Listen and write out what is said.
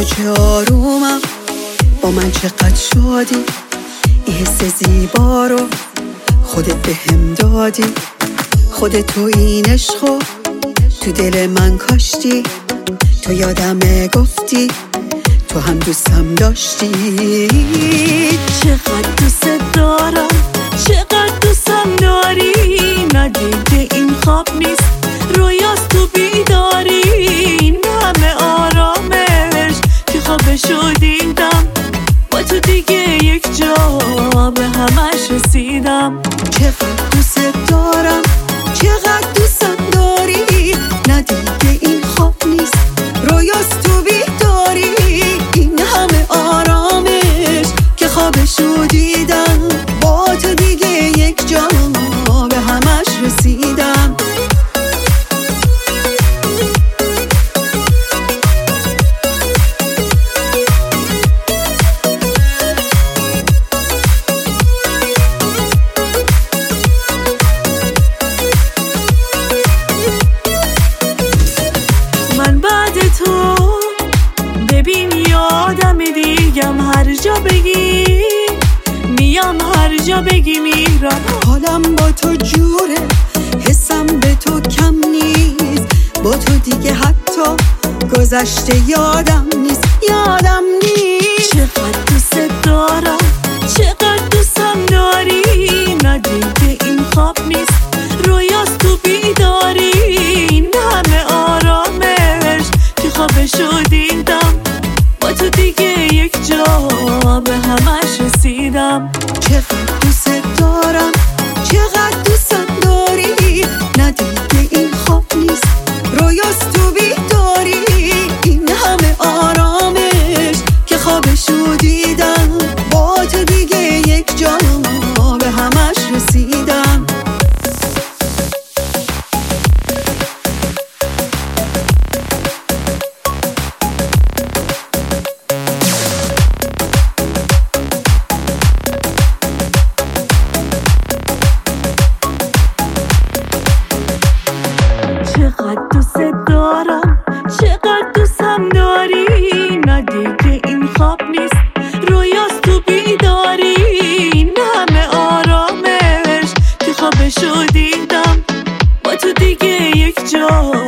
چه آرومم، با من چقدر شادی. این حس زیبا رو خودت بهم دادی. خودت تو این عشقو تو دل من کاشتی. تو یادمه گفتی تو هم دوستم داشتی. چقدر دوست دارم، چقدر دوستم داری. ندیده این خواب نیست، رویاست تو بیداری. این همه آرامش که خوابشو دیدم، با تو دیگه یک جا به همش رسیدم. چقدر دوست دارم، چقدر دوستم داری. ندیده این خواب نیست، رویاست تو بیداری. این همه آرامش که خوابشو دیدم، با تو دیگه یک جا به همش رسیدم. من بعد تو ببین یادم دیگم، هر جا بگی میام، هر جا بگی میرم. حالم با تو جوره، حسم به تو کم نیست. با تو دیگه حتی گذشته یادم نیست، یادم نیست. چقدر دوست دارم، چقدر دوستم داری. ندیده این خواب نیست، رویاست تو بیداری. این همه آرامش که خوابشو دیدم، با تو دیگه یک جا به همش رسیدم. چقدر دوست دارم، چقدر دوستم داری. ندیده این خواب نیست، رویاست تو بیداری. این همه آرامش که خوابشو دیدم، با تو دیگه یک جا به همش رسیدم. چقدر دوست دارم، چقدر دوستم داری. ندیده این خواب نیست، رویاست تو بیداری. این همه آرامش که خوابشو دیدم، با تو دیگه یک جا